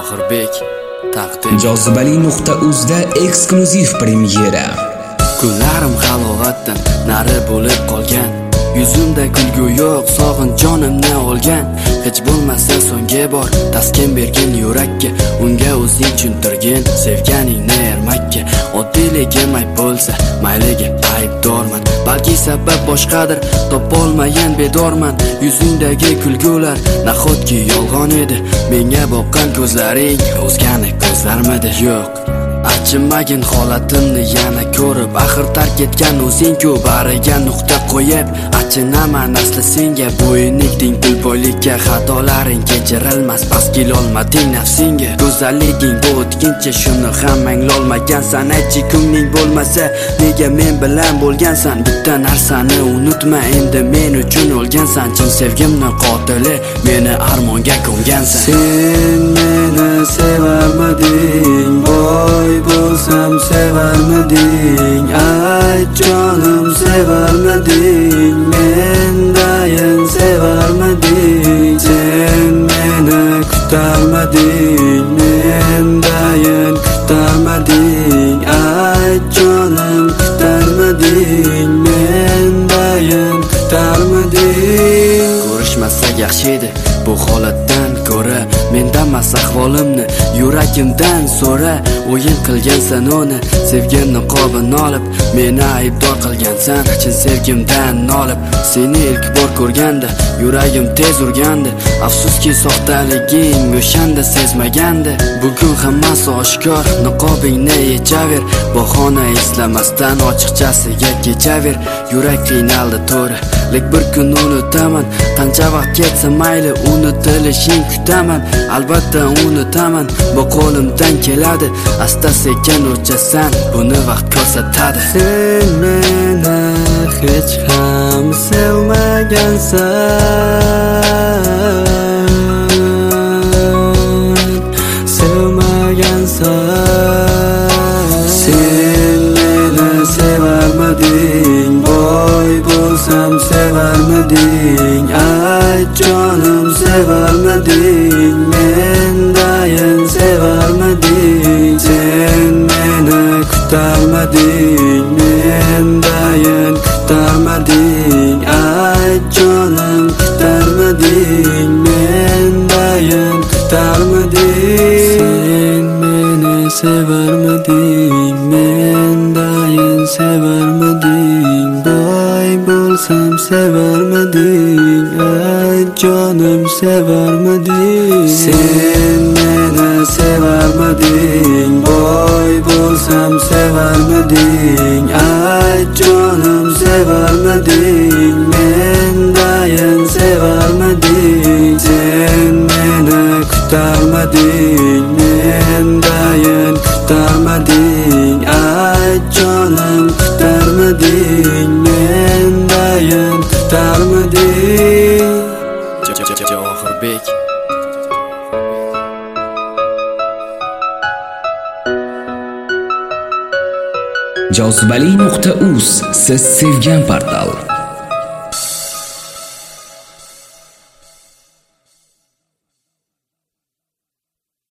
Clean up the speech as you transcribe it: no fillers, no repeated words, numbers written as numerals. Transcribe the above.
Javohirbek taqdim. Jozibali.uzda eksklyuziv premyera. Kunlarim halovatdan nari bo'lib qolgan, yuzimda kulgu yo'q, sog'in jonimni olgan. Hech bo'lmasa so'nggi bor taskin bergin yurakka, unga o'zing tushuntirgin sevganingni ermakka. Oddiyligi ayb bo'lsa mayliga aybdorman, balki sabab boshqadir, topolmagan bedorman. Yuzingdagi kulgular nahotki yolg'on edi, menga boqqan ko'zlaring o'zgani ko'zlarmidi? Yo'q, achinmagin holatimni yana ko'rib, axir tark etgan o'zing-ku bariga nuqta qo'yib. Achinaman asli senga bo'yinlikding pulboylikka, xatolaring kechirilmas, bas kelolmading nafsingga. Go'zalliging bu o'tkinchi, shuni ham anglolmagansan. Aytchi ko'ngling bo'lmasa nega men bilan bo'lgansan? Bitta narsani unutma, endi men uchun o'lgansan. Chin sevgimni qotili, meni armonga ko'ngansan. Sen meni sevarmiding, boy bo'lsam sevarmiding? Ayt jonim, sevarmiding? Mendayin sevarmiding? Sen meni kutarmiding, mendayin kutarmiding? Ayt jonim, kutarmiding, mendayin kutarmiding? Ko'rishmasak yaxshi edi, bu holatdan ko'ra mendamas ahvolimni yuragimdan so'ra. O'yin qilgansan uni, sevgan niqobini olib, meni aybdor qilgansan chin sevgimdan nolib. Seni ilk bor ko'rganda yuragim tez urgandi, afsuski soxtaliging o'shanda sezmagandi. Bugun hammasi oshkor, niqobingni yechaver, bahona islamasdan ochiqchasiga kechaver. Yurak qiynaldi to'g'ri, lek bir kun unutaman. Qancha vaqt ketsa mayli, unutilishing kutaman. Albatta unutaman, bu qo'limdan keladi. Asta sekin o'chasan, buni vaqt ko'rsatadi. Sen meni hech ham sevmagansan, sevmagansan. Sen meni sevarmiding, boy bo'lsam sevarmiding? Ayt jonim, sevarmiding? Mendayin sevarmiding? Sen meni kutarmiding, mendayin kutarmiding? Ayt jonim, kutarmiding, mendayin kutarmiding? Sen meni sevarmiding, mendayin sevarmiding? Boy bo'lsam sevarmiding? Ayt jonim, sevarmiding? Sen meni sevarmiding, boy bo'lsam sevarmiding? Ayt jonim, sevarmiding? Mendayin sevarmiding? Sen meni kutarmiding, mendayin kutarmiding? Ayt jonim, kutarmiding, mendayin kutarmiding? Javohirbek Jozibali.uz, siz sevgan portal.